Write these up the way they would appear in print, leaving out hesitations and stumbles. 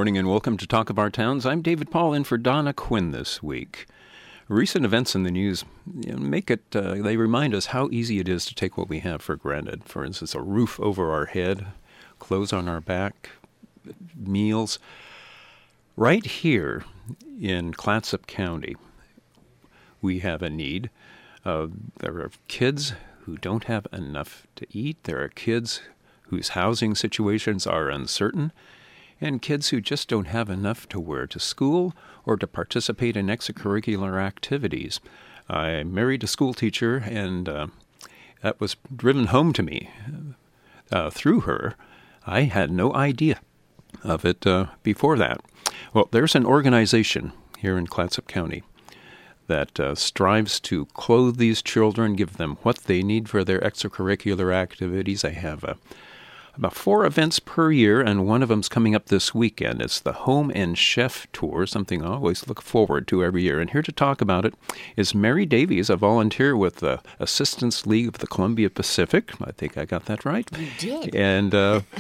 morning and welcome to Talk of Our Towns. I'm David Paul in for Donna Quinn this week. Recent events in the news they remind us how easy it is to take what we have for granted. For instance, a roof over our head, clothes on our back, meals. Right here in Clatsop County, we have a need. There are kids who don't have enough to eat. There are kids whose housing situations are uncertain, and kids who just don't have enough to wear to school or to participate in extracurricular activities. I married a school teacher, and that was driven home to me through her. I had no idea of it before that. Well, there's an organization here in Clatsop County that strives to clothe these children, give them what they need for their extracurricular activities. I have about 4 events per year, and one of them's coming up this weekend. It's the Home and Chef Tour, something I always look forward to every year. And here to talk about it is Mary Davies, a volunteer with the Assistance League of the Columbia Pacific. I think I got that right. You did. And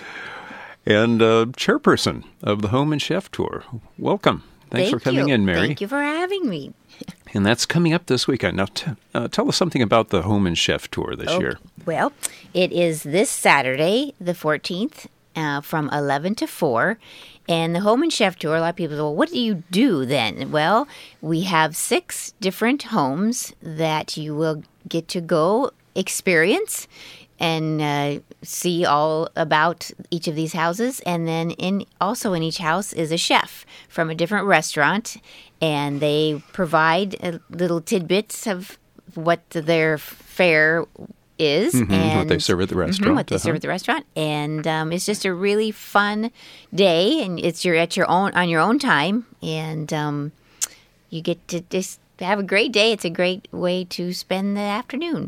chairperson of the Home and Chef Tour. Welcome. Thanks for coming in, Mary. Thank you for having me. And that's coming up this weekend. Now, tell us something about the Home and Chef Tour this year. Well, it is this Saturday, the 14th, from 11 to 4. And the Home and Chef Tour, a lot of people say, well, what do you do then? Well, we have 6 different homes that you will get to go experience and see all about each of these houses. And then also in each house is a chef from a different restaurant, and they provide little tidbits of what their fare is. And what they serve at the restaurant. What they serve at the restaurant. And it's just a really fun day, and on your own time, and you get to just have a great day. It's a great way to spend the afternoon.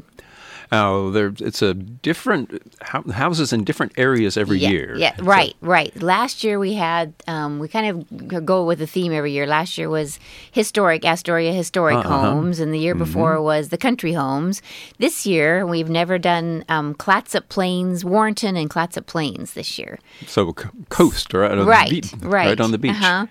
It's a different houses in different areas every year. Yeah, right. Last year we had, we kind of go with a theme every year. Last year was Astoria historic homes, and the year before was the country homes. This year we've never done Clatsop Plains, Warrenton, and Clatsop Plains this year. So coast, right on the beach. Uh-huh.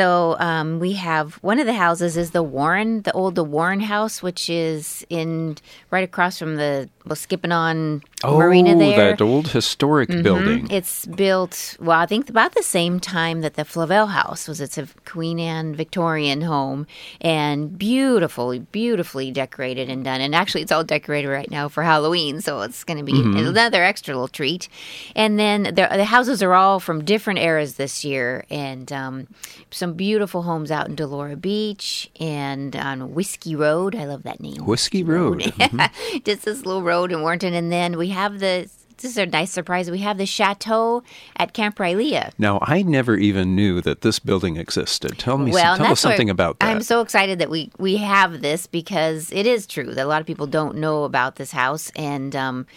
So we have one of the houses is the old Warren House, which is right across from the Skippon Marina there. That old historic building. It's built, I think about the same time that the Flavel House was. It's a Queen Anne Victorian home, and beautifully decorated and done. And actually, it's all decorated right now for Halloween, so it's going to be another extra little treat. And then the houses are all from different eras this year, and some beautiful homes out in Delora Beach and on Whiskey Road. I love that name. Whiskey Road. Just this little road in Warrenton. And then we have this is a nice surprise. We have the chateau at Camp Rylea. Now, I never even knew that this building existed. Tell us something about that. I'm so excited that we have this, because it is true that a lot of people don't know about this house, and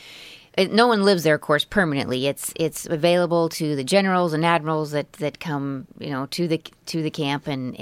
no one lives there, of course, permanently. It's available to the generals and admirals that come, to the camp, and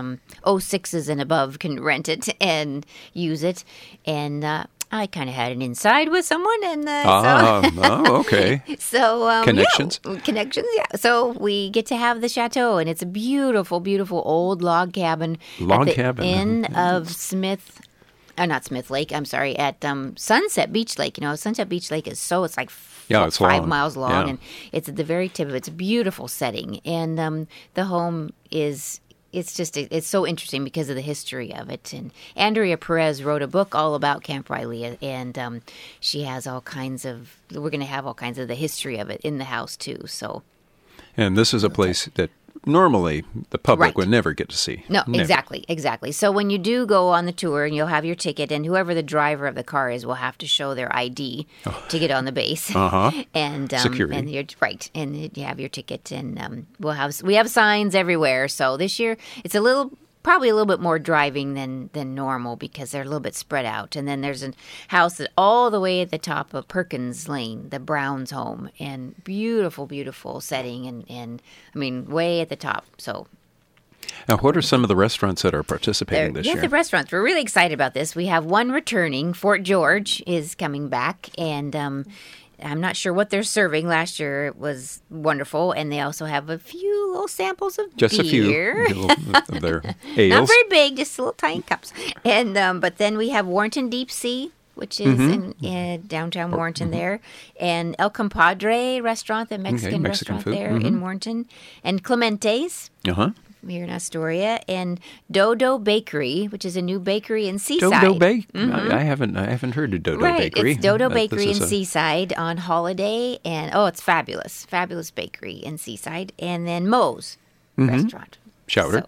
06s and above can rent it and use it. And I kind of had an inside with someone, and okay. So connections, yeah. So we get to have the chateau, and it's a beautiful, beautiful old log cabin at the end of not Smith Lake. I'm sorry, at Sunset Beach Lake. Sunset Beach Lake is it's like it's 5 miles long, and it's at the very tip of it. It's a beautiful setting, and the home is. It's so interesting because of the history of it. And Andrea Perez wrote a book all about Camp Rylea, and she has we're going to have all kinds of the history of it in the house too. So, and this is a place that normally the public would never get to see. No, never. Exactly. So when you do go on the tour, and you'll have your ticket, and whoever the driver of the car is will have to show their ID to get on the base. And security. And you're right, and you have your ticket, and we have signs everywhere. So this year it's probably a little bit more driving than normal, because they're a little bit spread out. And then there's a house that all the way at the top of Perkins Lane, the Browns home, and beautiful, beautiful setting, and I mean, way at the top. So Now, what are some of the restaurants that are participating this year? The restaurants. We're really excited about this. We have one returning. Fort George is coming back, and I'm not sure what they're serving. Last year it was wonderful, and they also have a few little samples of Just beer. a few of their ales. Not very big, just little tiny cups. And but then we have Warrenton Deep Sea, which is in downtown Warrenton there, and El Compadre restaurant, the Mexican restaurant food. there in Warrenton, and Clemente's. Here in Astoria, and Dodo Bakery, which is a new bakery in Seaside. Dodo Bakery? I haven't heard of Dodo Bakery. It's Dodo Bakery in Seaside on Holiday, and it's fabulous bakery in Seaside, and then Moe's restaurant. Chowder.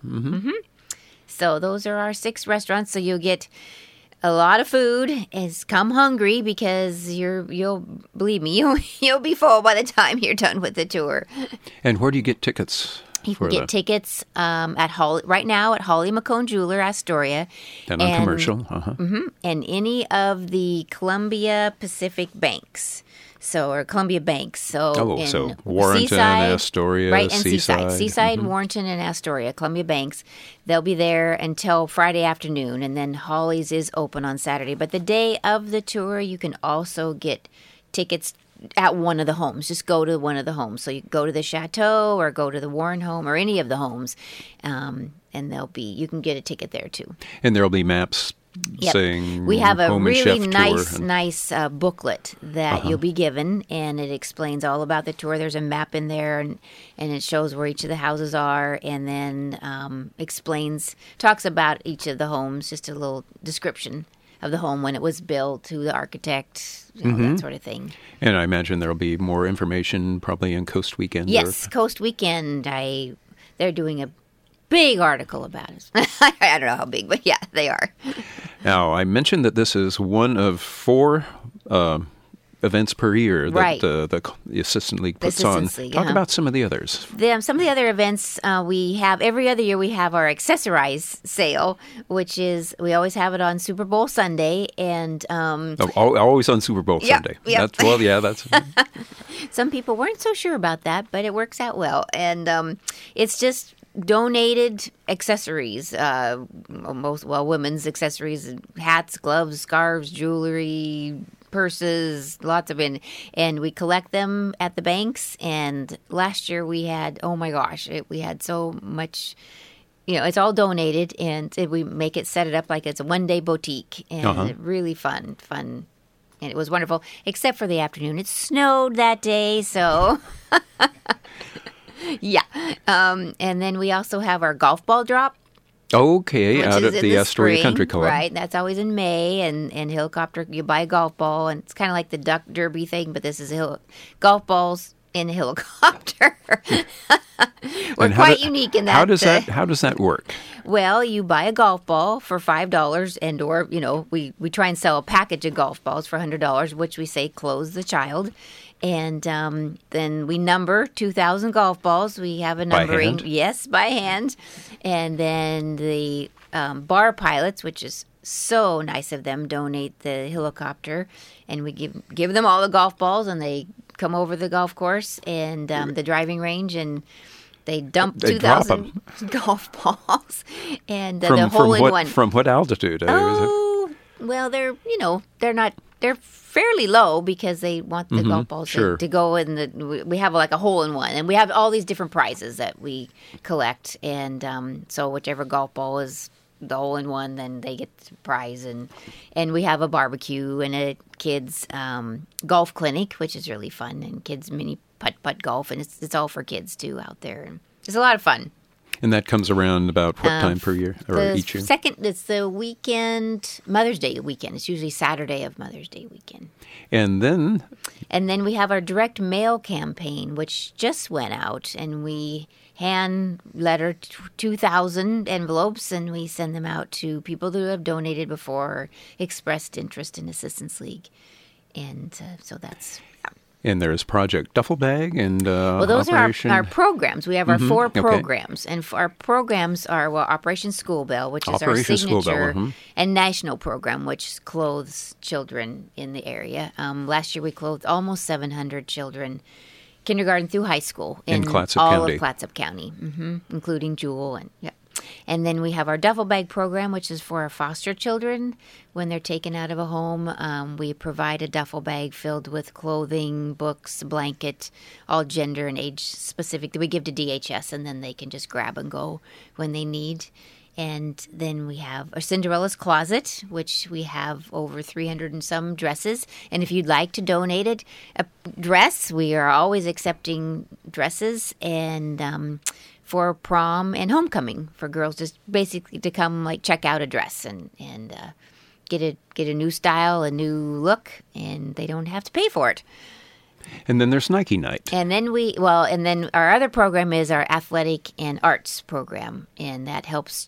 So those are our 6 restaurants. So you'll get a lot of food. Is come hungry because you'll believe me, you'll be full by the time you're done with the tour. And where do you get tickets? You can get tickets right now at Holly McCone Jeweler, Astoria. And on commercial. And any of the Columbia Pacific banks. Or Columbia banks. So Warrenton, Seaside, Astoria, right, and Seaside. Seaside, Warrenton, and Astoria, Columbia banks. They'll be there until Friday afternoon, and then Holly's is open on Saturday. But the day of the tour, you can also get tickets at one of the homes. Just go to one of the homes. So you go to the Chateau or go to the Warren home or any of the homes, and you can get a ticket there too. And there'll be maps saying we have a Home and really Chef nice booklet that you'll be given, and it explains all about the tour. There's a map in there, and it shows where each of the houses are, and then talks about each of the homes, just a little description of the home, when it was built, who the architect, that sort of thing. And I imagine there'll be more information probably in Coast Weekend. Yes, Coast Weekend. They're doing a big article about it. I don't know how big, but yeah, they are. Now, I mentioned that this is one of 4 events per year that the Assistant League puts on. Talk about some of the others. Some of the other events we have, every other year we have our Accessorize sale, which is, we always have it on Super Bowl Sunday. And always on Super Bowl Sunday. Yep. That's Some people weren't so sure about that, but it works out well. And it's just donated accessories, women's accessories, hats, gloves, scarves, jewelry, purses, lots of it, and we collect them at the banks. And last year we had, we had so much. It's all donated, and we set it up like it's a one-day boutique, and really fun, and it was wonderful. Except for the afternoon, it snowed that day, so. Yeah, and then we also have our golf ball drop. Okay, out at the Astoria Country Club. Right, that's always in May, and helicopter, you buy a golf ball, and it's kind of like the duck derby thing, but this is golf balls in a helicopter. We're quite unique in that. How does that work? Well, you buy a golf ball for $5, and or we try and sell a package of golf balls for $100, which we say close the child. And then we number 2,000 golf balls. We have a numbering. By hand? Yes, by hand. And then the bar pilots, which is so nice of them, donate the helicopter. And we give them all the golf balls, and they come over the golf course and the driving range, and they dump 2,000 golf balls. And the hole-in-one. From what altitude? Well, they're fairly low because they want the golf balls to go in we have like a hole-in-one, and we have all these different prizes that we collect, and so whichever golf ball is the hole-in-one, then they get the prize, and we have a barbecue and a kids golf clinic, which is really fun, and kids mini putt golf, and it's all for kids too out there, and it's a lot of fun. And that comes around about what time per year, or each year? It's the weekend, Mother's Day weekend. It's usually Saturday of Mother's Day weekend. And then we have our direct mail campaign, which just went out, and we hand letter 2,000 envelopes, and we send them out to people who have donated before or expressed interest in Assistance League. And so that's... And there's Project Duffel Bag and those Operation... are our programs. We have our 4 programs. And our programs are Operation School Bell, which is our signature, and National Program, which clothes children in the area. Last year we clothed almost 700 children, kindergarten through high school, in Clatsop all County. Of Clatsop County, including Jewel. And And then we have our duffel bag program, which is for our foster children. When they're taken out of a home, we provide a duffel bag filled with clothing, books, blanket, all gender and age specific that we give to DHS, and then they can just grab and go when they need. And then we have our Cinderella's Closet, which we have over 300 and some dresses. And if you'd like to donate a dress, we are always accepting dresses and for prom and homecoming for girls, just basically to come like check out a dress and get a new style, a new look, and they don't have to pay for it. And then there's Nike Night. And then our other program is our athletic and arts program, and that helps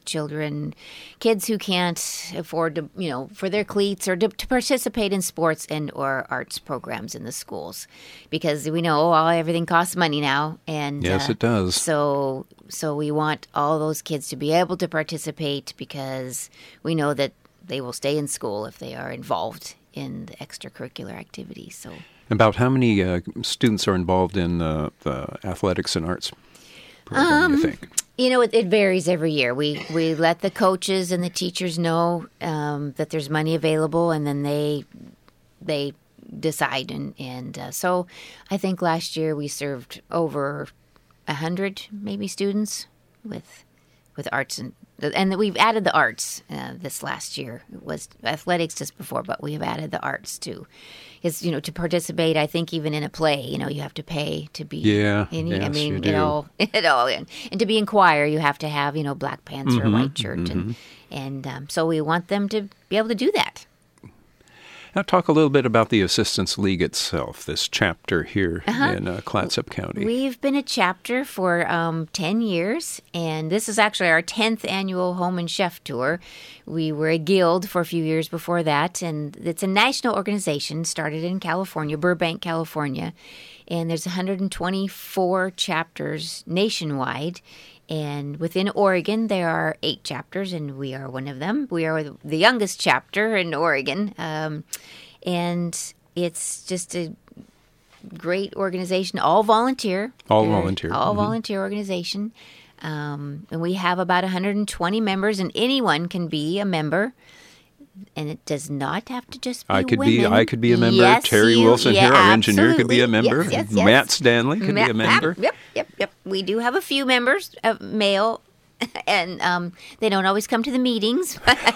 kids who can't afford to, for their cleats or to participate in sports and or arts programs in the schools, because we know everything costs money now, and yes, it does. So we want all those kids to be able to participate because we know that they will stay in school if they are involved in the extracurricular activities. So. About how many students are involved in the athletics and arts program, you think? It varies every year. We let the coaches and the teachers know that there's money available, and then they decide. And so I think last year we served over 100 maybe students with arts and we've added the arts this last year. It was athletics just before, but we have added the arts too. Is to participate. I think even in a play, you have to pay to be. Yeah, in, yes, I mean, you do. it all, and to be in choir, you have to have black pants or a white shirt, and so we want them to be able to do that. Now, talk a little bit about the Assistance League itself, this chapter here in Clatsop County. We've been a chapter for 10 years, and this is actually our 10th annual Home and Chef Tour. We were a guild for a few years before that, and it's a national organization started in California, Burbank, California, and there's 124 chapters nationwide. And within Oregon, there are 8 chapters, and we are one of them. We are the youngest chapter in Oregon, and it's just a great organization, all volunteer. All volunteer. All volunteer organization. And we have about 120 members, and anyone can be a member. And it does not have to just be women. I could be a member. Yes, Terry Wilson here, our engineer, could be a member. Yes. Matt Stanley could be a member. Yep. We do have a few members, male, and they don't always come to the meetings.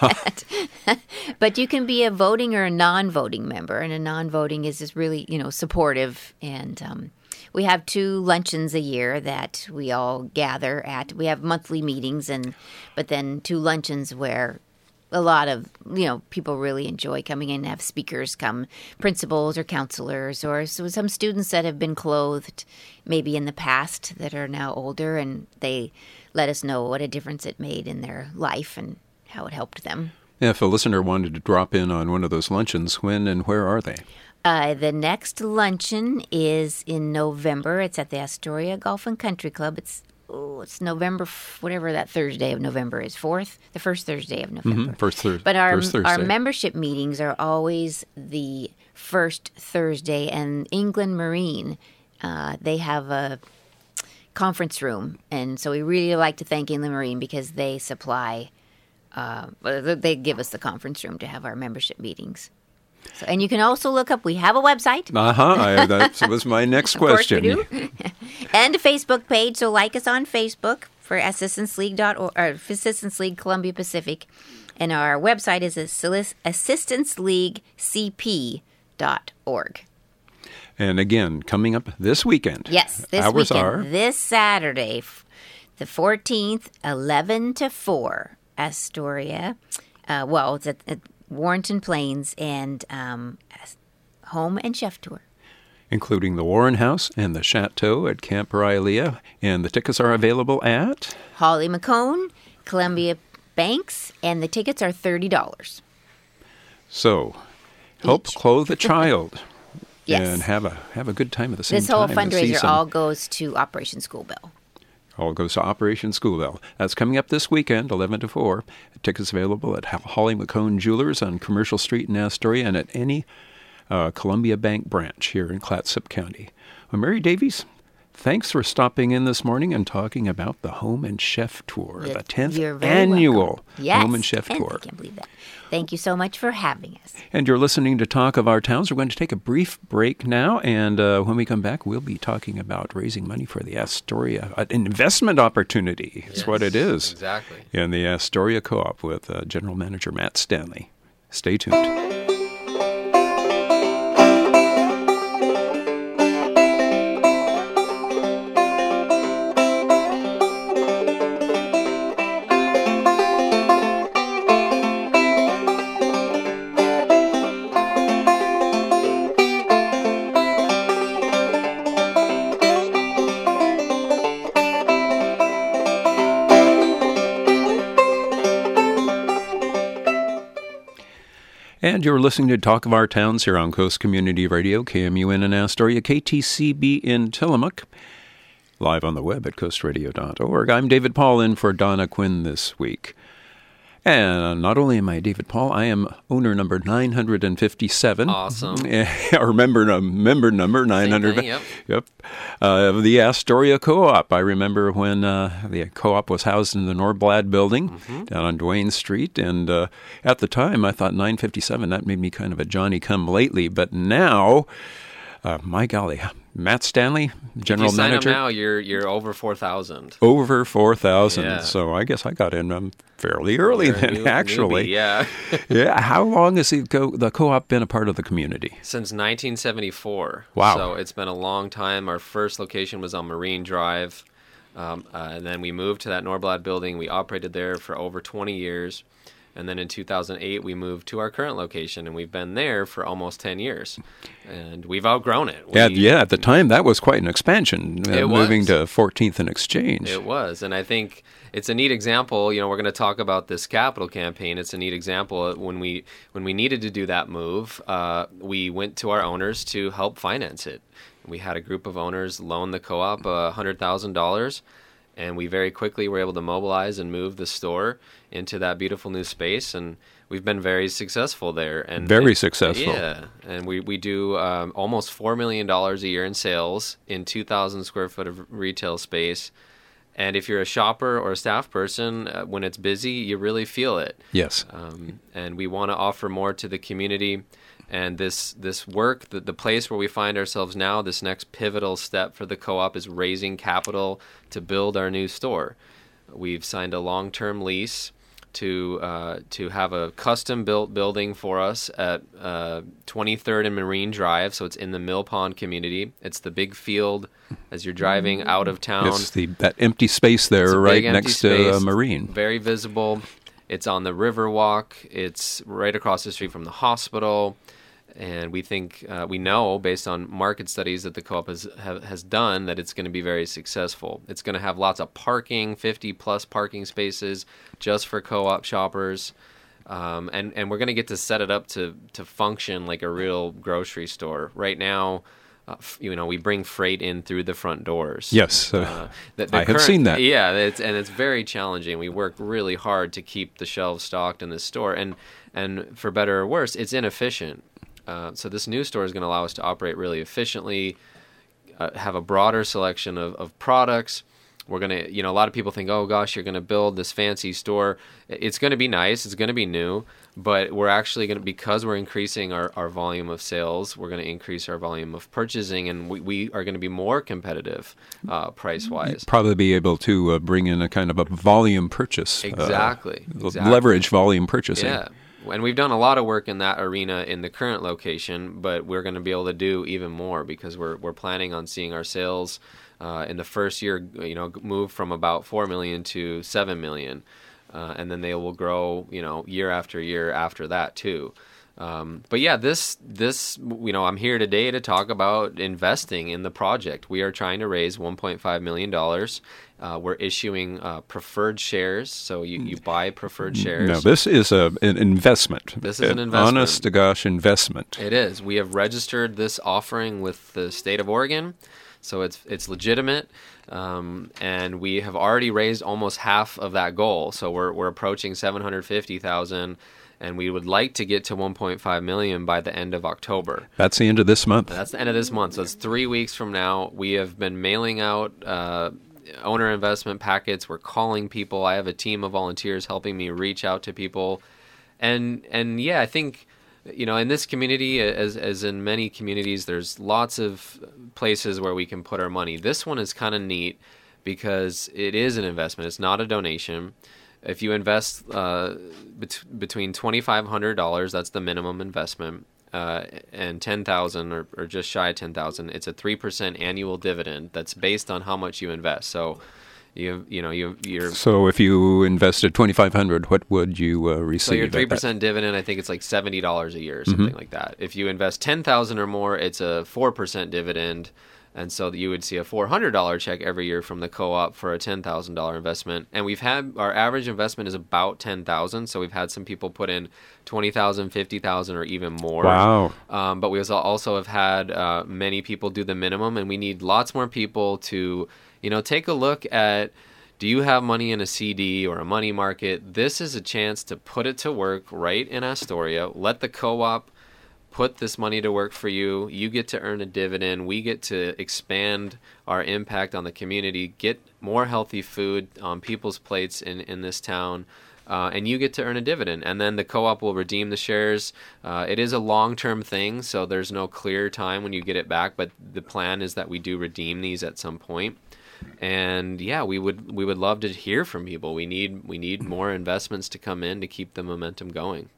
But you can be a voting or a non-voting member, and a non-voting is just really, supportive. And we have 2 luncheons a year that we all gather at. We have monthly meetings, but then 2 luncheons where a lot of, people really enjoy coming in and have speakers come, principals or counselors, or some students that have been clothed maybe in the past that are now older, and they let us know what a difference it made in their life and how it helped them. Yeah, if a listener wanted to drop in on one of those luncheons, when and where are they? The next luncheon is in November. It's at the Astoria Golf and Country Club. It's November, whatever that Thursday of November is, 4th, the first Thursday of November. First Thursday. But our membership meetings are always the first Thursday, and England Marine, they have a conference room, and so we really like to thank England Marine because they supply, they give us the conference room to have our membership meetings. So, and you can also look up, we have a website. That was my next question. Of course we do. And a Facebook page, so like us on Facebook for Assistance League Assistance League Columbia Pacific. And our website is assistanceleaguecp.org. And again, coming up this weekend. Yes, this hours weekend. Are this Saturday, the 14th, 11 to 4, Astoria. It's at Warrenton Plains, and Home and Chef Tour. Including the Warren House and the Chateau at Camp Rylea. And the tickets are available at? Holly McCone, Columbia Banks, and the tickets are $30. So, help clothe a child. Yes. And have a good time at the same time. This whole fundraiser all goes to Operation School Bell. All goes to Operation School Bell. That's coming up this weekend, 11 to 4. Tickets available at Holly McCone Jewelers on Commercial Street in Astoria and at any Columbia Bank branch here in Clatsop County. Well, Mary Davies, thanks for stopping in this morning and talking about the Home and Chef Tour, the 10th You're very annual welcome. Home and Chef Tour. I can't believe that. Thank you so much for having us. And you're listening to Talk of Our Towns. We're going to take a brief break now, and when we come back, we'll be talking about raising money for the Astoria, an investment opportunity is what it is. Exactly. In the Astoria Co-op with General Manager Matt Stanley. Stay tuned. And you're listening to Talk of Our Towns here on Coast Community Radio, KMUN in Astoria, KTCB in Tillamook, live on the web at coastradio.org. I'm David Paul in for Donna Quinn this week. And not only am I David Paul, I am owner number 957. Awesome. Our member number 900. Thing, yep. Yep. Of the Astoria Co-op. I remember when the co-op was housed in the Norblad building down on Duane Street. And at the time, I thought 957, that made me kind of a Johnny-come-lately. But now, my golly, Matt Stanley, General Manager. If you sign up now, you're over 4,000. Over 4,000. Yeah. So I guess I got in fairly early then, actually. Newbie, yeah. Yeah. How long has the co-op been a part of the community? Since 1974. Wow. So it's been a long time. Our first location was on Marine Drive. And then we moved to that Norblad building. We operated there for over 20 years. And then in 2008, we moved to our current location, and we've been there for almost 10 years. And we've outgrown it. At the time, that was quite an expansion, moving to 14th and Exchange. It was, and I think it's a neat example. You know, we're going to talk about this capital campaign. It's a neat example. When we needed to do that move, we went to our owners to help finance it. We had a group of owners loan the co-op $100,000. And we very quickly were able to mobilize and move the store into that beautiful new space, and we've been very successful there. And very successful. Yeah, and we do almost $4 million a year in sales in 2,000 square foot of retail space. And if you're a shopper or a staff person, when it's busy, you really feel it. Yes. And we want to offer more to the community. And this work, the place where we find ourselves now, this next pivotal step for the co-op is raising capital to build our new store. We've signed a long-term lease to have a custom-built building for us at 23rd and Marine Drive, so it's in the Mill Pond community. It's the big field as you're driving out of town. It's that empty space there right next to Marine. Very visible. It's on the Riverwalk. It's right across the street from the hospital. And we think, we know based on market studies that the co-op has done that it's going to be very successful. It's going to have lots of parking, 50-plus parking spaces just for co-op shoppers. And we're going to get to set it up to function like a real grocery store. Right now, we bring freight in through the front doors. Yes, I have seen that. Yeah, it's very challenging. We work really hard to keep the shelves stocked in this store. And for better or worse, it's inefficient. So this new store is going to allow us to operate really efficiently, have a broader selection of products. We're going to, a lot of people think, oh gosh, you're going to build this fancy store. It's going to be nice. It's going to be new, but we're actually going to, because we're increasing our volume of sales, we're going to increase our volume of purchasing, and we are going to be more competitive price-wise. Probably be able to bring in a kind of a volume purchase. Exactly. Leverage volume purchasing. Yeah. And we've done a lot of work in that arena in the current location, but we're going to be able to do even more because we're planning on seeing our sales in the first year, move from about 4 million to 7 million, and then they will grow, year after year after that too. But yeah, this I'm here today to talk about investing in the project. We are trying to raise $1.5 million. We're issuing preferred shares, so you buy preferred shares. No, this is an investment. This is an investment. Honest to gosh investment. It is. We have registered this offering with the state of Oregon. So it's legitimate, and we have already raised almost half of that goal. So we're approaching $750,000, and we would like to get to $1.5 million by the end of October. That's the end of this month. That's the end of this month. So it's 3 weeks from now. We have been mailing out owner investment packets. We're calling people. I have a team of volunteers helping me reach out to people, and yeah, I think, in this community, as in many communities, there's lots of places where we can put our money. This one is kind of neat because it is an investment. It's not a donation. If you invest between $2,500, that's the minimum investment, and $10,000 or just shy of $10,000, it's a 3% annual dividend that's based on how much you invest. So you're So if you invested $2,500, what would you receive? So your 3% dividend, I think it's like $70 a year or something like that. If you invest $10,000 or more, it's a 4% dividend. And so you would see a $400 check every year from the co-op for a $10,000 investment. And our average investment is about $10,000. So we've had some people put in $20,000, $50,000, or even more. Wow. But we also have had many people do the minimum, and we need lots more people to, take a look at, do you have money in a CD or a money market? This is a chance to put it to work right in Astoria. Let the co-op put this money to work for you. You get to earn a dividend. We get to expand our impact on the community, get more healthy food on people's plates in this town, and you get to earn a dividend. And then the co-op will redeem the shares. It is a long-term thing, so there's no clear time when you get it back, but the plan is that we do redeem these at some point. And yeah, we would love to hear from people. We need more investments to come in to keep the momentum going.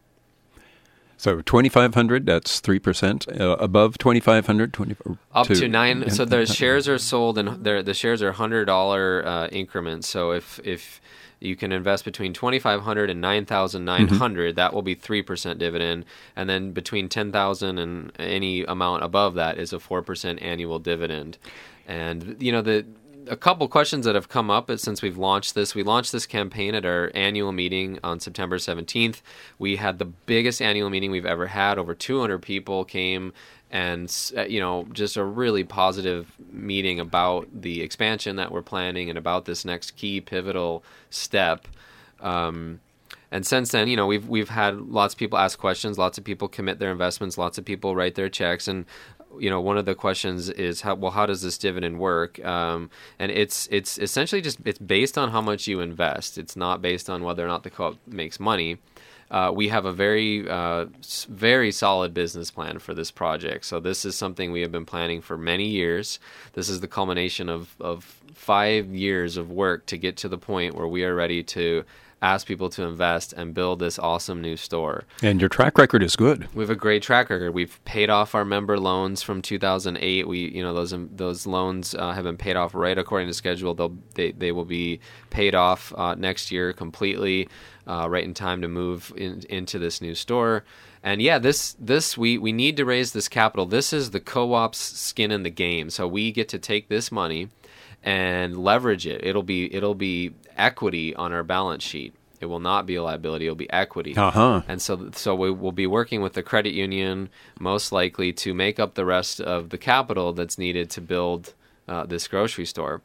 So $2,500, that's 3%. Above $2,500, up to 9. So the shares are sold, and the shares are $100 increments. So if you can invest between $2,500 and $9,900, that will be 3% dividend, and then between $10,000 and any amount above that is a 4% annual dividend. And a couple questions that have come up since we've launched this. We launched this campaign at our annual meeting on September 17th. We had the biggest annual meeting we've ever had. Over 200 people came, and just a really positive meeting about the expansion that we're planning and about this next key pivotal step. And since then, we've had lots of people ask questions, lots of people commit their investments, lots of people write their checks, and one of the questions is how does this dividend work? And it's essentially it's based on how much you invest. It's not based on whether or not the co-op makes money. We have a very, very solid business plan for this project. So this is something we have been planning for many years. This is the culmination of 5 years of work to get to the point where we are ready to ask people to invest and build this awesome new store. And your track record is good. We have a great track record. We've paid off our member loans from 2008. Those loans have been paid off right according to schedule. They will be paid off next year completely, right in time to move into this new store. And yeah, we need to raise this capital. This is the co-op's skin in the game. So we get to take this money and leverage it. It'll be equity on our balance sheet. It will not be a liability. It'll be equity. And so we will be working with the credit union most likely to make up the rest of the capital that's needed to build this grocery store.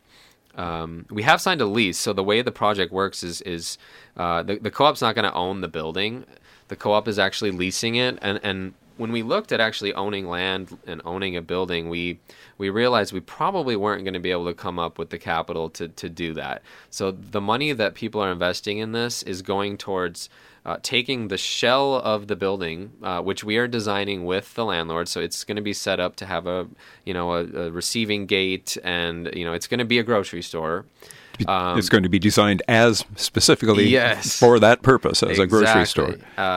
We have signed a lease. So the way the project works is the co-op's not going to own the building. The co-op is actually leasing it, and when we looked at actually owning land and owning a building, we realized we probably weren't going to be able to come up with the capital to do that. So the money that people are investing in this is going towards taking the shell of the building, which we are designing with the landlord. So it's going to be set up to have a receiving gate, and it's going to be a grocery store. It's going to be designed as specifically for that purpose as a grocery store.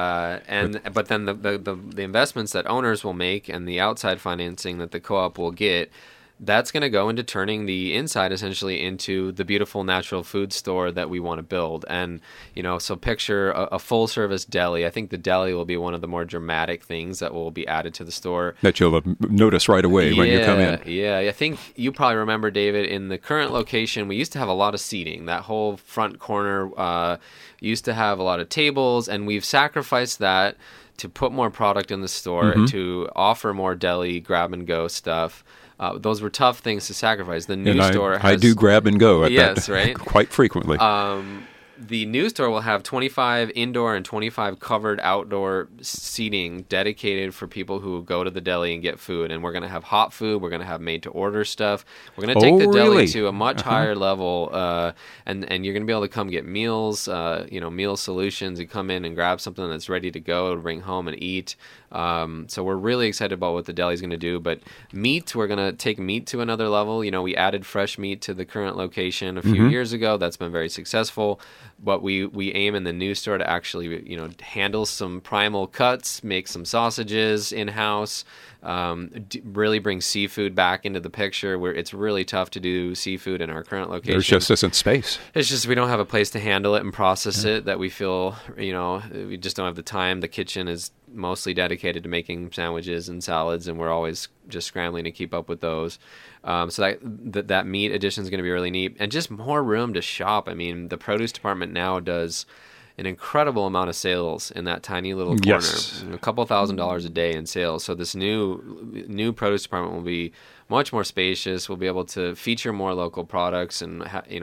But then the investments that owners will make and the outside financing that the co-op will get, that's going to go into turning the inside essentially into the beautiful natural food store that we want to build. And, so picture a full service deli. I think the deli will be one of the more dramatic things that will be added to the store. That you'll notice right away when you come in. Yeah. I think you probably remember, David, in the current location, we used to have a lot of seating. That whole front corner used to have a lot of tables, and we've sacrificed that to put more product in the store, to offer more deli grab-and-go stuff. those were tough things to sacrifice. The new And store I do grab and go at yes, that right? quite frequently. The new store will have 25 indoor and 25 covered outdoor seating dedicated for people who go to the deli and get food. And we're going to have hot food. We're going to have made-to-order stuff. We're going to take the deli really? to a much higher level, and you're going to be able to come get meals, meal solutions. You come in and grab something that's ready to go to bring home and eat. So we're really excited about what the deli is going to do. But meat, we're going to take meat to another level. We added fresh meat to the current location a few years ago. That's been very successful. But we aim in the new store to actually, handle some primal cuts, make some sausages in-house, really bring seafood back into the picture, where it's really tough to do seafood in our current location. There just isn't space. It's just we don't have a place to handle it and process it, that we feel, we just don't have the time. The kitchen is mostly dedicated to making sandwiches and salads, and we're always just scrambling to keep up with those. So that meat addition is going to be really neat, and just more room to shop. I mean, the produce department now does an incredible amount of sales in that tiny little corner. Yes. A couple $1,000s a day in sales. So this new produce department will be much more spacious. We'll be able to feature more local products and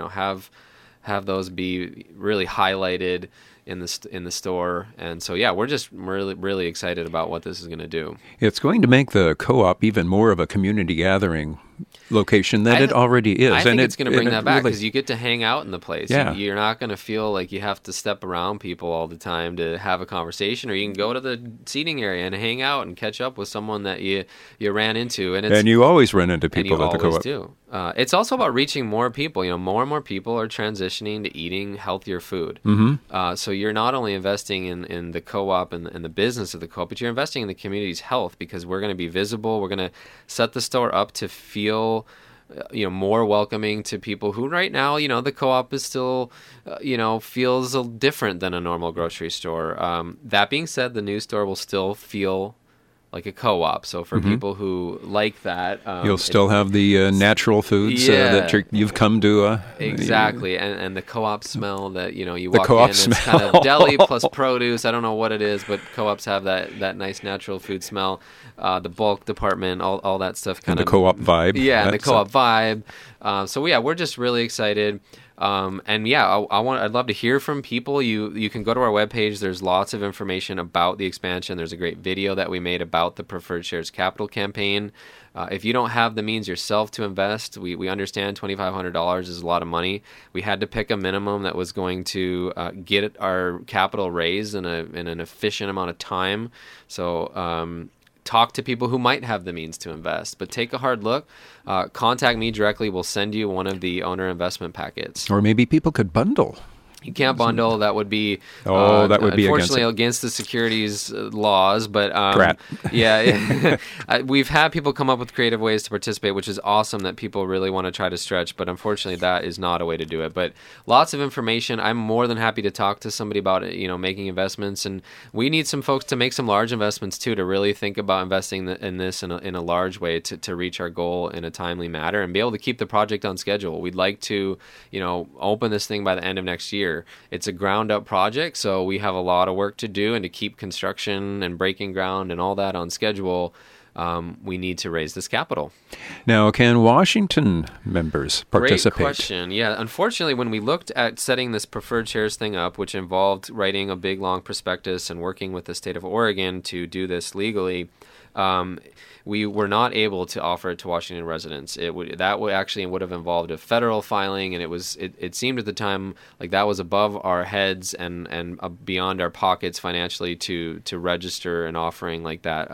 have those be really highlighted in the store. And so we're just really, really excited about what this is going to do. It's going to make the co-op even more of a community gathering location than it already is. I think it's going to bring that back, really, because you get to hang out in the place. Yeah. You're not going to feel like you have to step around people all the time to have a conversation, or you can go to the seating area and hang out and catch up with someone that you ran into. And you always run into people at the co-op. Do. It's also about reaching more people. More and more people are transitioning to eating healthier food. Mm-hmm. So you're not only investing in the co-op and the business of the co-op, but you're investing in the community's health, because we're going to be visible. We're going to set the store up to feel more welcoming to people who right now, the co-op is still, feels different than a normal grocery store. That being said, the new store will still feel like a co-op. So for people who like that, you'll still have the natural foods that you've come to. Exactly, and the co-op smell that you walk co-op in. Smell. It's kind of deli plus produce. I don't know what it is, but co-ops have that nice natural food smell. The bulk department, all that stuff, kind of the co-op vibe. Yeah, the co-op vibe. So we're just really excited. I'd love to hear from people. You can go to our webpage. There's lots of information about the expansion. There's a great video that we made about the Preferred Shares Capital campaign. If you don't have the means yourself to invest, we understand $2,500 is a lot of money. We had to pick a minimum that was going to get our capital raised in an efficient amount of time. So talk to people who might have the means to invest, but take a hard look. Contact me directly. We'll send you one of the owner investment packets. Or maybe people could bundle. You can't bundle. That would be that would be unfortunately against the securities laws. But Drat. We've had people come up with creative ways to participate, which is awesome that people really want to try to stretch. But unfortunately, that is not a way to do it. But lots of information. I'm more than happy to talk to somebody about it. Making investments, and we need some folks to make some large investments too, to really think about investing in this in a large way to reach our goal in a timely manner and be able to keep the project on schedule. We'd like to open this thing by the end of next year. It's a ground up project, so we have a lot of work to do, and to keep construction and breaking ground and all that on schedule, we need to raise this capital. Now, can Washington members participate? Great question. Yeah, unfortunately, when we looked at setting this preferred shares thing up, which involved writing a big long prospectus and working with the state of Oregon to do this legally, we were not able to offer it to Washington residents. It would have involved a federal filing, and it seemed at the time like that was above our heads and beyond our pockets financially to register an offering like that.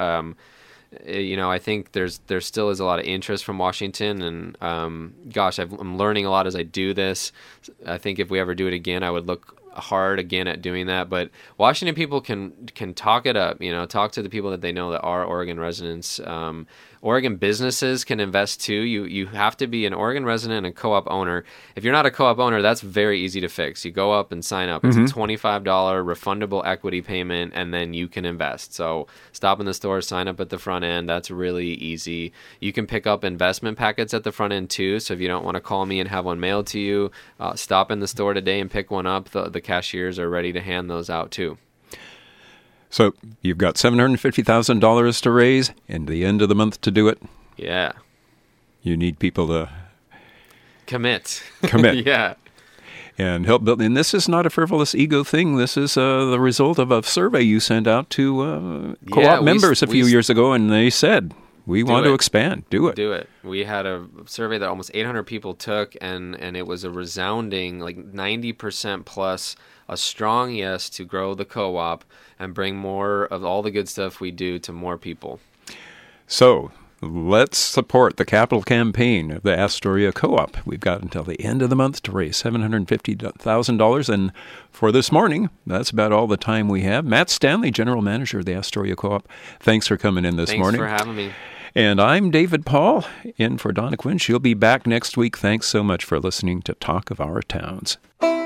I think there still is a lot of interest from Washington, and I'm learning a lot as I do this. I think if we ever do it again, I would look hard again at doing that. But Washington people can talk it up, talk to the people that they know that are Oregon residents. Oregon businesses can invest too. You have to be an Oregon resident and a co-op owner. If you're not a co-op owner, that's very easy to fix. You go up and sign up. It's a $25 refundable equity payment, and then you can invest. So stop in the store, sign up at the front end. That's really easy. You can pick up investment packets at the front end too. So if you don't want to call me and have one mailed to you, stop in the store today and pick one up. The cashiers are ready to hand those out too. So you've got $750,000 to raise and the end of the month to do it? Yeah. You need people to Commit. Yeah. And help build. And this is not a frivolous ego thing. This is the result of a survey you sent out to co-op members a few years ago, and they said, we want to expand. Do it. Do it. We had a survey that almost 800 people took, and it was a resounding, 90% plus, a strong yes to grow the co-op and bring more of all the good stuff we do to more people. So let's support the capital campaign of the Astoria Co-op. We've got until the end of the month to raise $750,000. And for this morning, that's about all the time we have. Matt Stanley, General Manager of the Astoria Co-op, thanks for coming in this morning. Thanks for having me. And I'm David Paul, in for Donna Quinn. She'll be back next week. Thanks so much for listening to Talk of Our Towns.